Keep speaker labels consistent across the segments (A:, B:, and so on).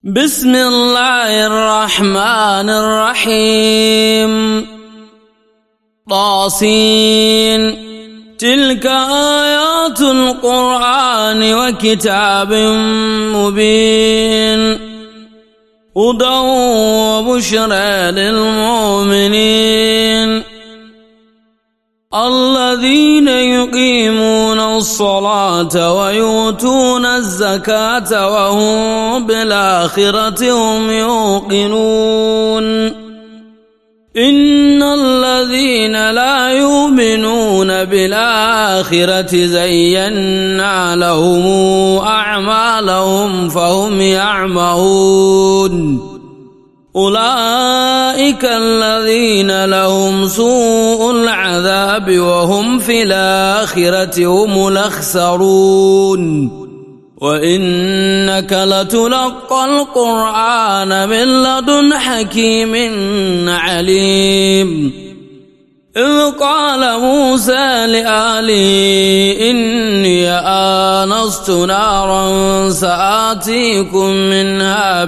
A: بسم الله الرحمن الرحيم طاسين تلك آيات القرآن وكتاب مبين هدى وبشرى للمؤمنين الذين يقيمون الصلاة ويؤتون الزكاة وهم بالآخرة هم يوقنون إن الذين لا يؤمنون بالآخرة زينا لهم أعمالهم فهم يعمهون أولئك الذين لهم سوء العذاب وهم في الآخرة هم الأخسرون وإنك لتلقى القرآن من لدن حكيم عليم إذ قال موسى لآله إني آنست نارا سآتيكم منها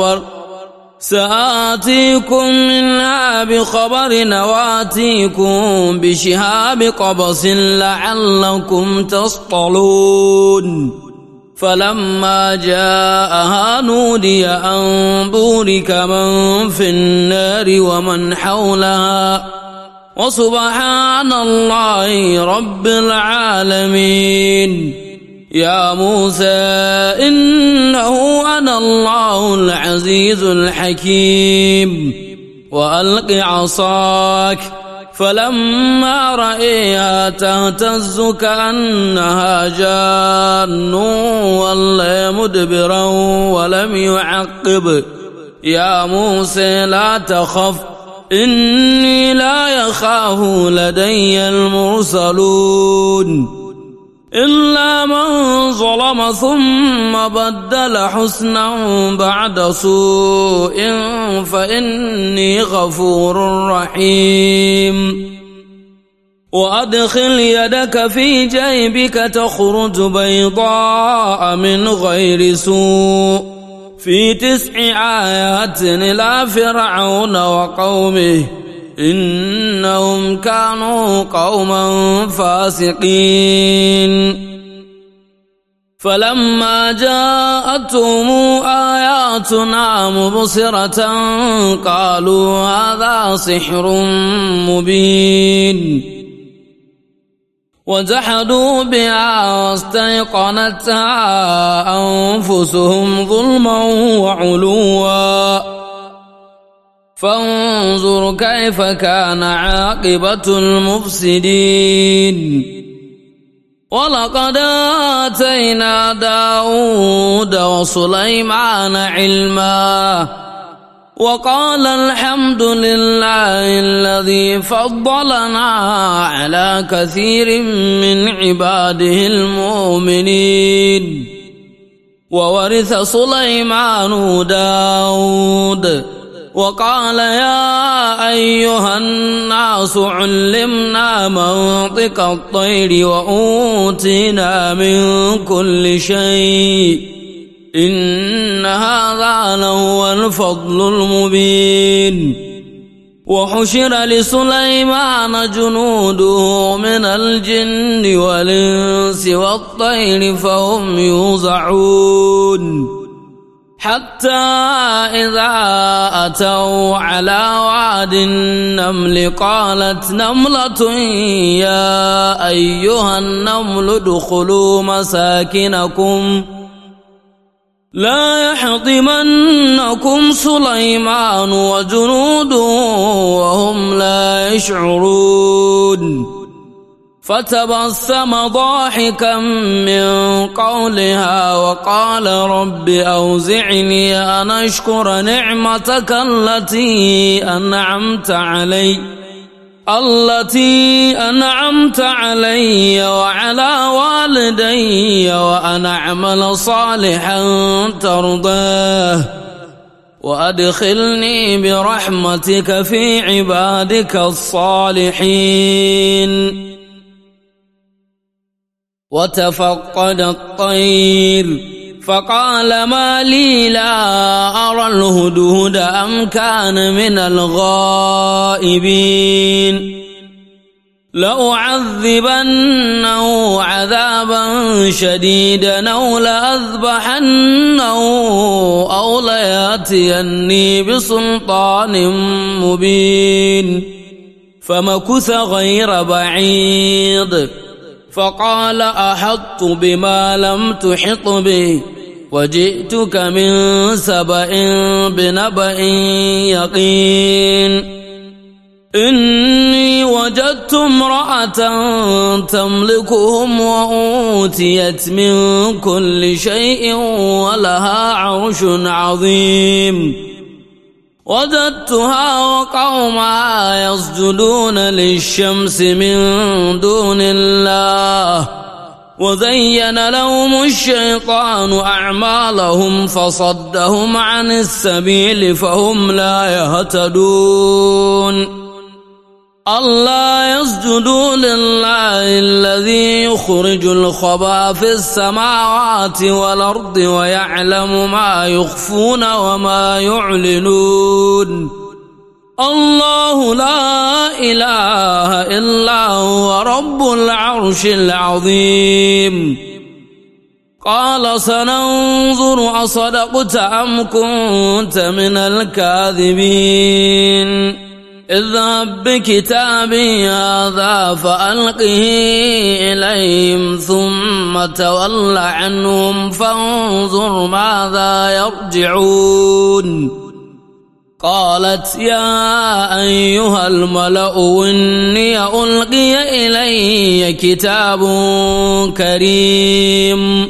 A: بخبر وآتيكم بشهاب قبس لعلكم تصطلون فلما جاءها نودي أن بورك من في النار ومن حولها وسبحان الله رب العالمين يا موسى إنه أنا الله العزيز الحكيم وألق عصاك فلما رأيها تهتز كأنها جان ولى مدبرا ولم يعقب يا موسى لا تخف إني لا يخاف لدي المرسلون إلا من ظلم ثم بدل حسنا بعد سوء فإني غفور رحيم وأدخل يدك في جيبك تخرج بيضاء من غير سوء في 9 آيات إلى فرعون وقومه إنهم كانوا قوما فاسقين فلما جاءتهم آياتنا مبصرة قالوا هذا سحر مبين وجحدوا بها واستيقنتها أنفسهم ظلما وعلوا فانظر كيف كان عاقبة المفسدين ولقد آتينا داود وسليمان علما وقال الحمد لله الذي فضلنا على كثير من عباده المؤمنين وورث سليمان داود وقال يا أيها الناس علمنا منطق الطير وأوتينا من كل شيء إن هذا لهو الفضل المبين وحشر لسليمان جنوده من الجن والإنس والطير فهم يوزعون حتى إذا أتوا على واد النمل قالت نملة يا أيها النمل ادخلوا مساكنكم لا يحطمنكم سليمان وجنوده وهم لا يشعرون فتبسم ضاحكا من قولها وقال رب أوزعني أن أشكر نعمتك التي أنعمت علي وعلى والدي وأن أعمل صالحا ترضاه وأدخلني برحمتك في عبادك الصالحين وتفقد الطير فقال ما لي لا أرى الهدهد أم كان من الغائبين لأعذبنه عذابا شديدا أو لأذبحنه أو ليأتيني بسلطان مبين فمكث غير بعيد فقال أحطت بما لم تحط به وجئتك من سبأ بنبأ يقين إني وجدت امرأة تملكهم وأوتيت من كل شيء ولها عرش عظيم وجدتها وقومها يسجدون للشمس من دون الله وزين لهم الشيطان أعمالهم فصدهم عن السبيل فهم لا يهتدون ألا يسجدوا لله الذي يخرج الخبى في السماوات والأرض ويعلم ما يخفون وما يعلنون الله لا إله إلا هو رب العرش العظيم قال سننظر أصدقت أم كنت من الكاذبين اذهب بكتابي هذا فألقه إليهم ثم تول عنهم فانظر ماذا يرجعون قالت يا أيها الملأ إني ألقي إلي كتاب كريم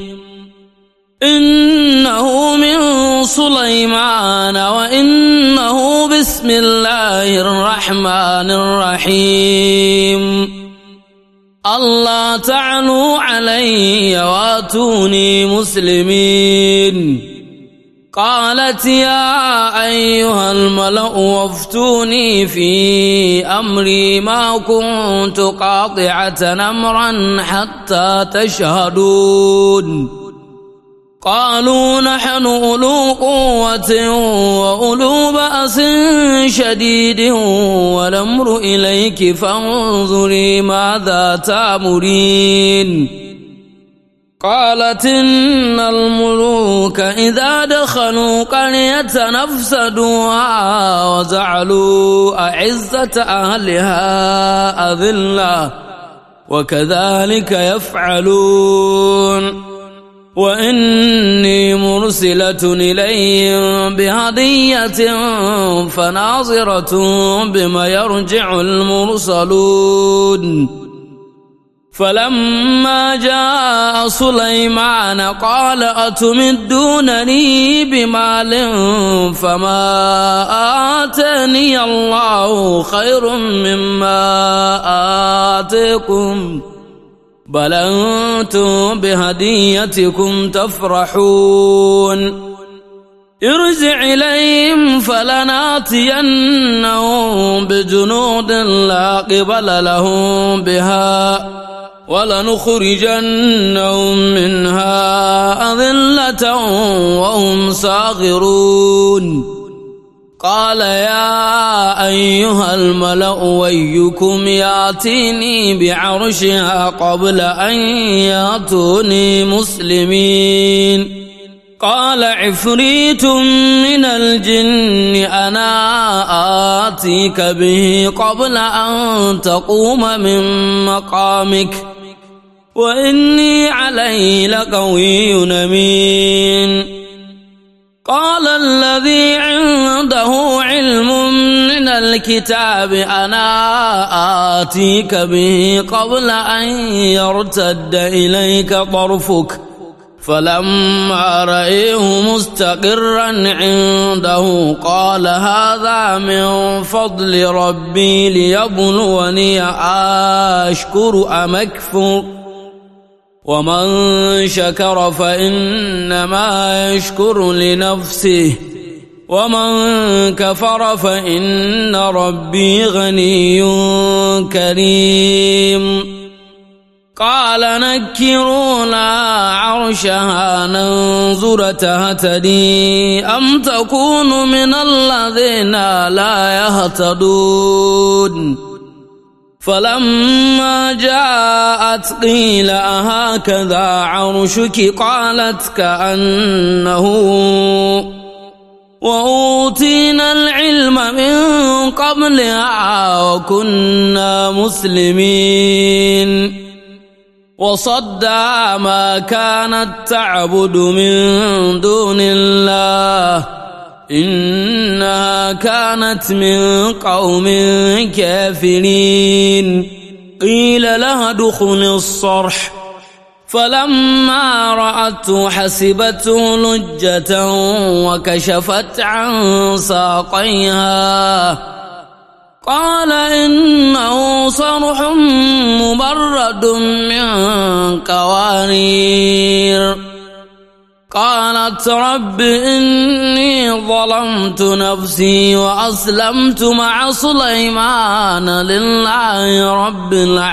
A: إنه من سليمان وإنه بسم الله الرحمن الرحيم ألا تعلوا علي واتوني مسلمين قالت يا أيها الملأ وافتوني في أمري ما كنت قاطعة أمرا حتى تشهدون قالوا نحن أولو قوة وأولو بأس شديد والأمر إليك فانظري ماذا تأمرين قالت إن الملوك إذا دخلوا قرية نفسدوها وجعلوا أعزة أهلها أذلة وكذلك يفعلون وإني مرسلة إليهم بهدية فناظرة بما يرجع المرسلون فلما جاء سليمان قال أتمدونني بمال فما آتاني الله خير مما آتيكم بل أنتم بهديتكم تفرحون ارجع إليهم فلناتينهم بجنود لا قبل لهم بها ولنخرجنهم منها أذلة وهم صاغرون قال يا أيها الملأ ويكم ياتيني بعرشها قبل أن ياتوني مسلمين قال عفريت من الجن أنا آتيك به قبل أن تقوم من مقامك وإني عليه لقوي أمين قال الذي عنده علم من الكتاب أنا آتيك به قبل أن يرتد إليك طرفك فلما رأيه مستقرا عنده قال هذا من فضل ربي ليبلوني أشكر أم أكفر ومن شكر فإنما يشكر لنفسه ومن كفر فإن ربي غني كريم قال نكروا لها عرشها ننظر تهتدي أم تكون من الذين لا يهتدون فلما جاءت قيل أهكذا عرشك قالت كأنه وأوتينا العلم من قبلها وكنا مسلمين وصدها ما كانت تعبد من دون الله إنها كانت من قوم كافرين قيل لها ادخل الصرح فلما رأته حسبته لجة وكشفت عن ساقيها قال إنه صرح مبرد من قوارير قالت رب إني ظلمت نفسي وأسلمت مع سليمان لله رب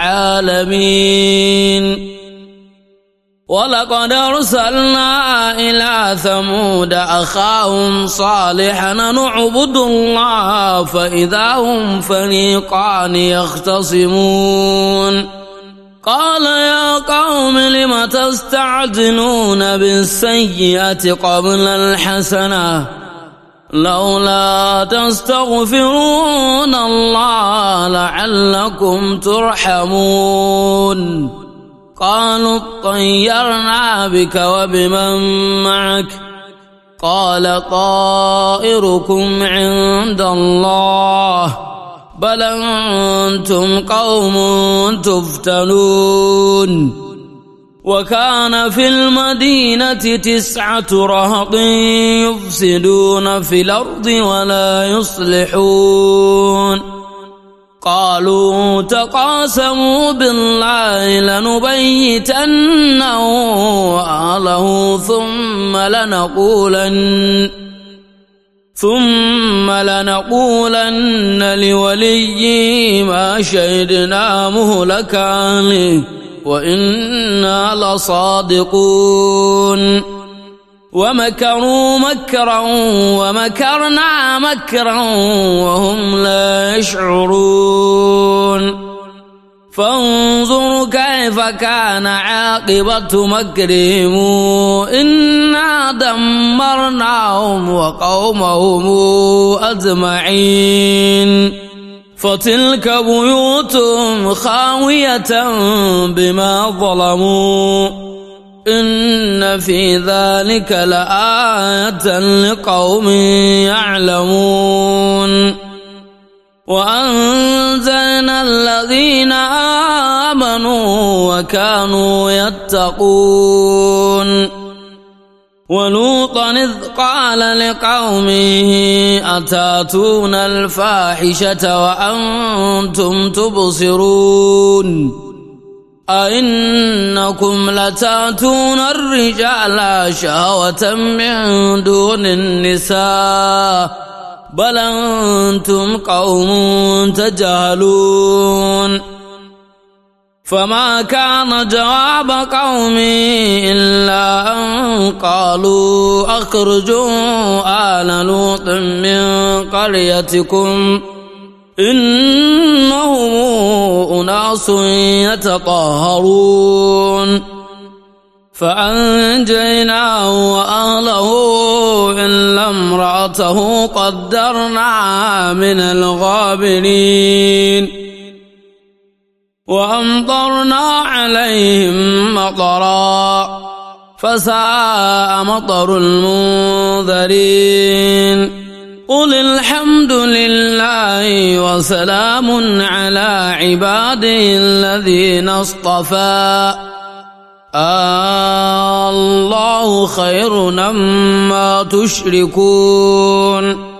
A: العالمين ولقد أرسلنا إلى ثمود أخاهم صالحا أن اعبدوا الله فإذا هم فريقان يختصمون قال يا قوم لم تستعجلون بالسيئة قبل الحسنة لولا تستغفرون الله لعلكم ترحمون قالوا اطيرنا بك وبمن معك قال طائركم عند الله بل أنتم قوم تفتنون وكان في المدينة 9 رهط يفسدون في الأرض ولا يصلحون قالوا تقاسموا بالله لنبيتنه وأهله ثم لنقولن لوليه ما شهدنا مهلك أهله وإنا لصادقون ومكروا مكرا ومكرنا مكرا وهم لا يشعرون فانظروا كيف كان عاقبة مكرهم إنا دمرناهم وقومهم أجمعين فتلك بيوتهم خاوية بما ظلموا إن في ذلك لآية لقوم يعلمون وأنزلنا الذين آمنوا وكانوا يتقون ولوطا إذ قال لقومه أتاتون الفاحشة وأنتم تبصرون أئنكم لتاتون الرجال شهوة من دون النساء بل أنتم قوم تجهلون فما كان جواب قومي إلا أن قالوا أخرجوا آل لوط من قريتكم إنهم أناس يتطهرون فأنجيناه وأهله إلا امرأته قدرنا من الغابرين وأمطرنا عليهم مطرا فساء مطر المنذرين قل الحمد لله وسلام على عباده الذين اصطفى الله خير أما تشركون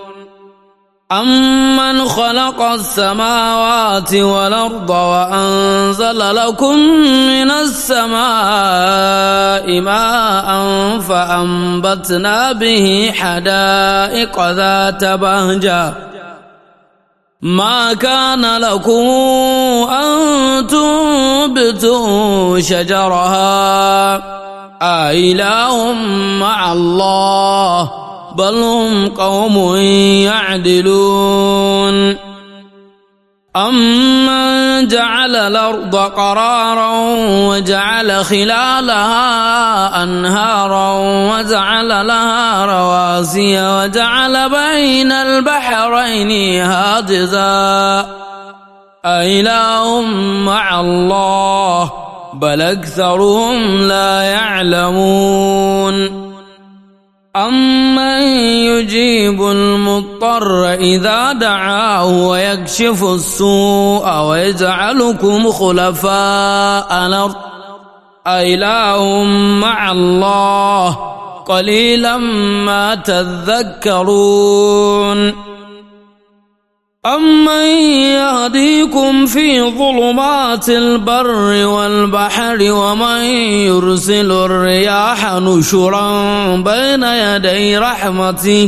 A: أمن خلق السماوات والأرض وأنزل لكم من السماء ماء فأنبتنا به حدائق ذات بهجة ما كان لكم أن تنبتوا شجرها أإله مع الله بل هم قوم يعدلون أمن جعل الأرض قرارا وجعل خلالها أنهارا وجعل لها رواسي وجعل بين البحرين هاجزا أإله مع الله بل أكثرهم لا يعلمون أمن يجيب المضطر إذا دعاه ويكشف السوء ويجعلكم خلفاء الأرض أإله مع الله قليلا ما تذكرون أمن يهديكم في ظلمات البر والبحر ومن يرسل الرياح نشرا بين يدي رحمته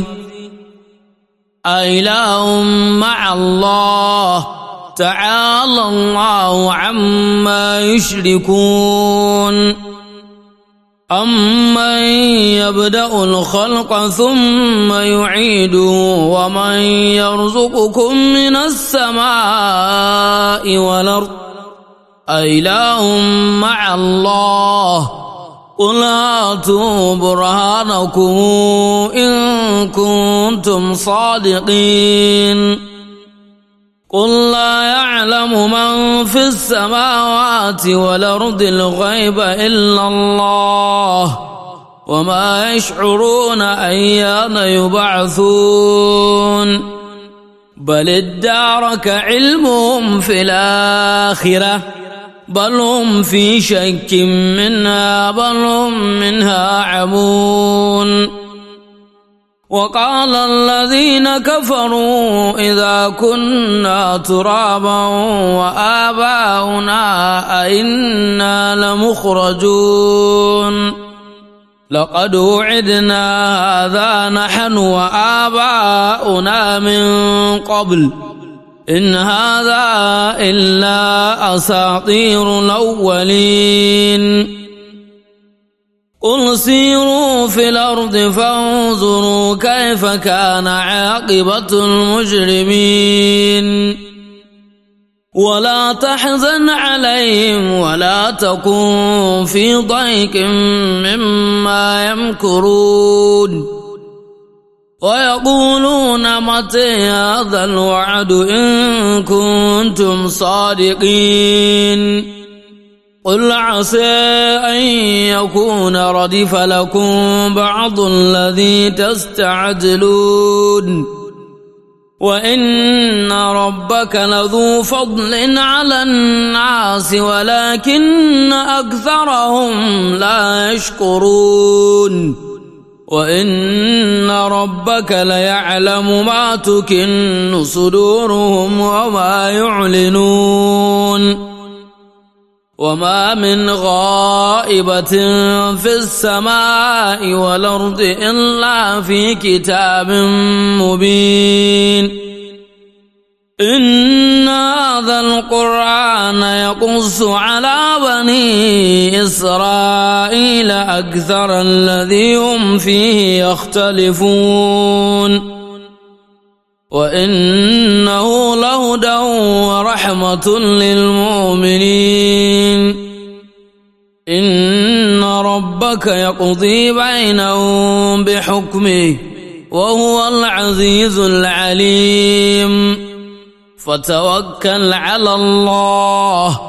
A: أإله مع الله تعالى الله عما يشركون أمن يبدأ الخلق ثم يعيده ومن يرزقكم من السماء والأرض أإله مع الله قل هاتوا برهانكم إن كنتم صادقين قل لا يعلم من في السماوات والأرض الغيب إلا الله وما يشعرون أيان يبعثون بل ادارك علمهم في الآخرة بل هم في شك منها بل هم منها عمون وقال الذين كفروا إذا كنا ترابا وآباؤنا أئنا لمخرجون لقد وعدنا هذا نحن وآباؤنا من قبل إن هذا إلا أساطير الأولين قل سيروا في الأرض فانظروا كيف كان عاقبة المجرمين ولا تحزن عليهم ولا تكن في ضيق مما يمكرون ويقولون متى هذا الوعد إن كنتم صادقين قل عسى أن يكون ردف لكم بعض الذي تستعجلون وإن ربك لذو فضل على الناس ولكن أكثرهم لا يشكرون وإن ربك ليعلم ما تكن صدورهم وما يعلنون وما من غائبة في السماء والأرض إلا في كتاب مبين إن هذا القرآن يقص على بني إسرائيل أكثر الذي هم فيه يختلفون وإنه لهدى ورحمة للمؤمنين إن ربك يقضي بينهم بحكمه وهو العزيز العليم فتوكل على الله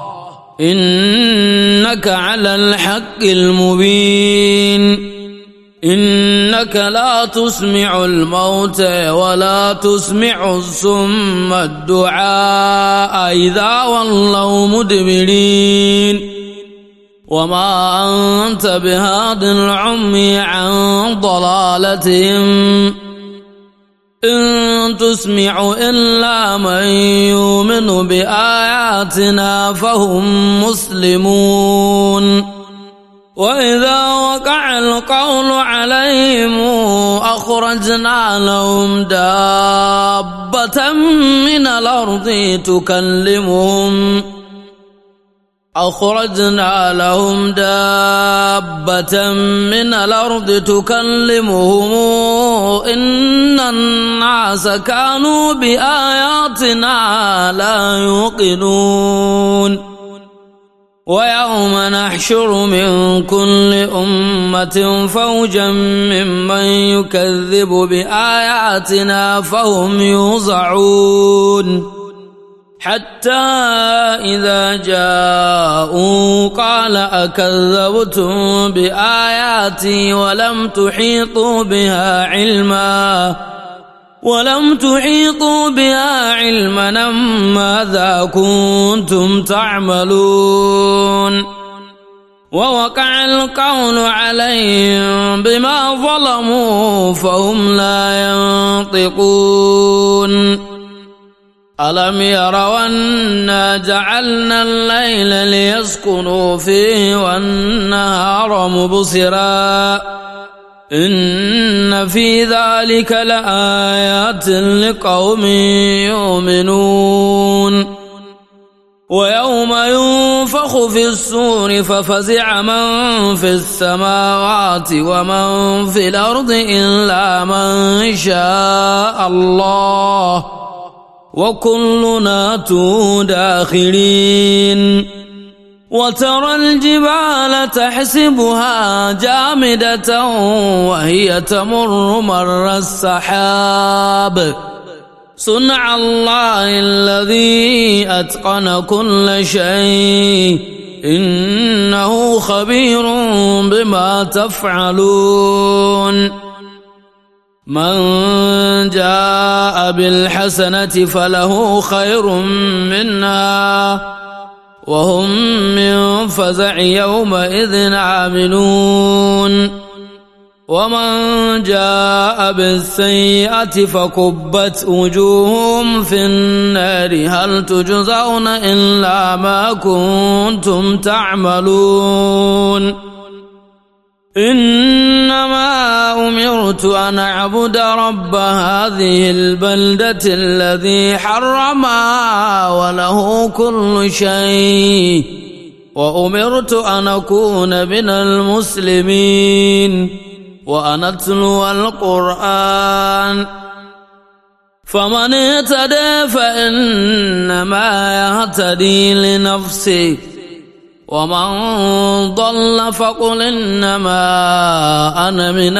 A: إنك على الحق المبين إنك لا تسمع الموتى ولا تسمع الصم الدعاء إذا ولوا مدبرين وما أنت بهاد العمي عن ضلالتهم إن تسمع إلا من يؤمن بآياتنا فهم مسلمون وإذا وقع القول عليهم أخرجنا لهم دابة من الأرض تكلمهم إن الناس كانوا بآياتنا لا يوقنون ويوم نحشر من كل أمة فوجا ممن يكذب بآياتنا فهم يوزعون حتى إذا جاءوا قال أكذبتم بآياتي ولم تحيطوا بها علما ماذا كنتم تعملون ووقع القول عليهم بما ظلموا فهم لا ينطقون ألم يروا أنا جعلنا الليل ليسكنوا فيه والنهار مبصرا إن في ذلك لآيات لقوم يؤمنون ويوم ينفخ في الصور ففزع من في السماوات ومن في الأرض إلا من شاء الله وكلنا داخرين وترى الجبال تحسبها جامدة وهي تمر مر السحاب صنع الله الذي أتقن كل شيء إنه خبير بما تفعلون من جاء بالحسنة فله خير منها وهم من فزع يومئذ آمنون ومن جاء بالسيئة فكبت وجوههم في النار هل تجزون إلا ما كنتم تعملون إنما أمرت أن أعبد رب هذه البلدة الذي حرمها وله كل شيء وأمرت أن أكون من المسلمين وأن أتلو القرآن فمن اهتدى فإنما يهتدي لنفسه ومن ضل فقل إنما أنا من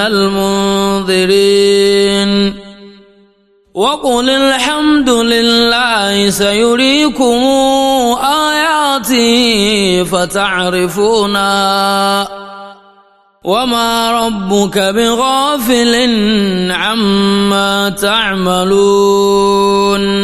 A: المنذرين وقل الحمد لله سيريكم آياته فتعرفونها وما ربك بغافل عما تعملون